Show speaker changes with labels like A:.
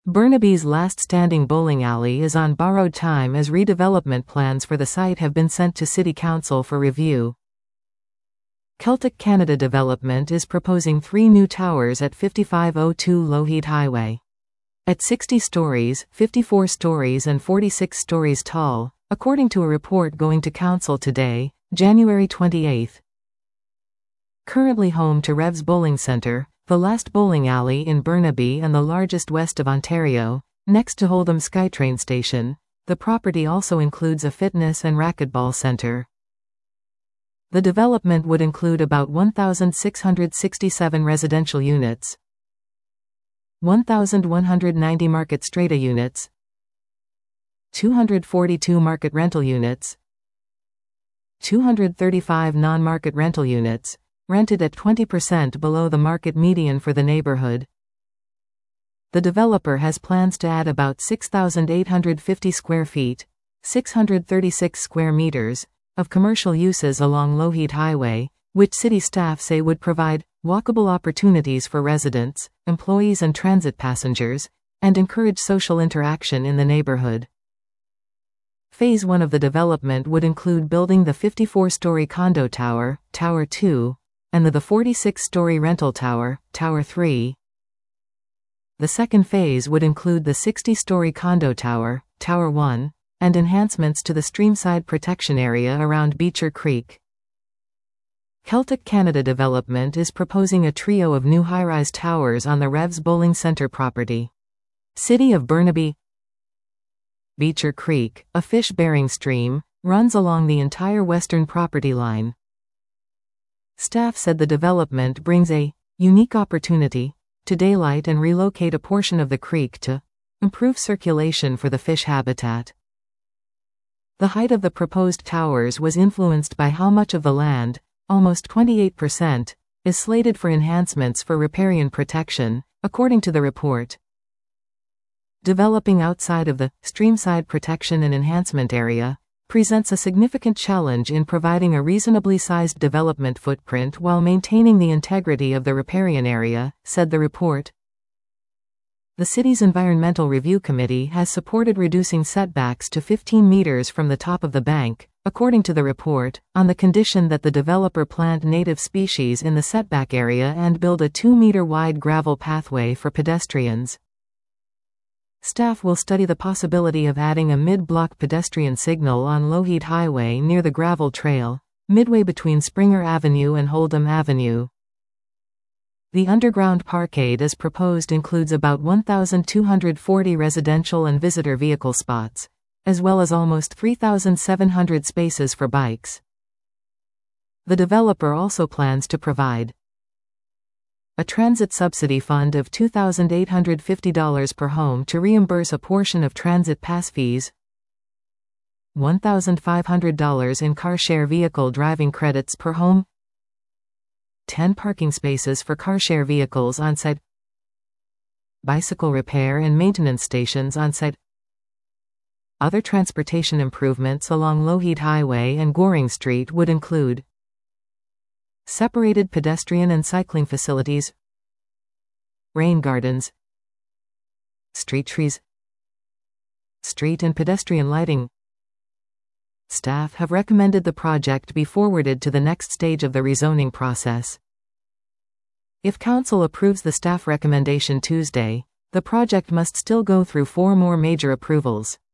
A: Burnaby's last standing bowling alley is on borrowed time as redevelopment plans for the site have been sent to City Council for review. Celtic Canada Development is proposing 3 new towers at 5502 Lougheed Highway. At 60 stories, 54 stories and 46 stories tall, according to a report going to Council today, January 28. Currently home to Revs Bowling Centre, the last bowling alley in Burnaby and the largest west of Ontario, next to Holdham SkyTrain station, the property also includes a fitness and racquetball centre. The development would include about 1,667 residential units, 1,190 market strata units, 242 market rental units, 235 non-market rental units, rented at 20% below the market median for the neighborhood. The developer has plans to add about 6,850 square feet, 636 square meters, of commercial uses along Lougheed Highway, which city staff say would provide walkable opportunities for residents, employees and transit passengers, and encourage social interaction in the neighborhood. Phase 1 of the development would include building the 54-story condo tower, Tower 2, and the 46-story rental tower, Tower 3. The second phase would include the 60-story condo tower, Tower 1, and enhancements to the streamside protection area around Beecher Creek. Celtic Canada Development is proposing a trio of new high-rise towers on the Revs Bowling Centre property. City of Burnaby. Beecher Creek, a fish-bearing stream, runs along the entire western property line. Staff said the development brings a unique opportunity to daylight and relocate a portion of the creek to improve circulation for the fish habitat. The height of the proposed towers was influenced by how much of the land, almost 28%, is slated for enhancements for riparian protection, according to the report. Developing outside of the streamside protection and enhancement area presents a significant challenge in providing a reasonably sized development footprint while maintaining the integrity of the riparian area, said the report. The city's Environmental Review Committee has supported reducing setbacks to 15 meters from the top of the bank, according to the report, on the condition that the developer plant native species in the setback area and build a 2-meter-wide gravel pathway for pedestrians. Staff will study the possibility of adding a mid-block pedestrian signal on Lougheed Highway near the gravel trail, midway between Springer Avenue and Holdham Avenue. The underground parkade as proposed includes about 1,240 residential and visitor vehicle spots, as well as almost 3,700 spaces for bikes. The developer also plans to provide a transit subsidy fund of $2,850 per home to reimburse a portion of transit pass fees, $1,500 in car-share vehicle driving credits per home, 10 parking spaces for car-share vehicles on-site, bicycle repair and maintenance stations on-site. Other transportation improvements along Lougheed Highway and Goring Street would include separated pedestrian and cycling facilities, rain gardens, street trees, street and pedestrian lighting. Staff have recommended the project be forwarded to the next stage of the rezoning process. If Council approves the staff recommendation Tuesday, the project must still go through 4 more major approvals.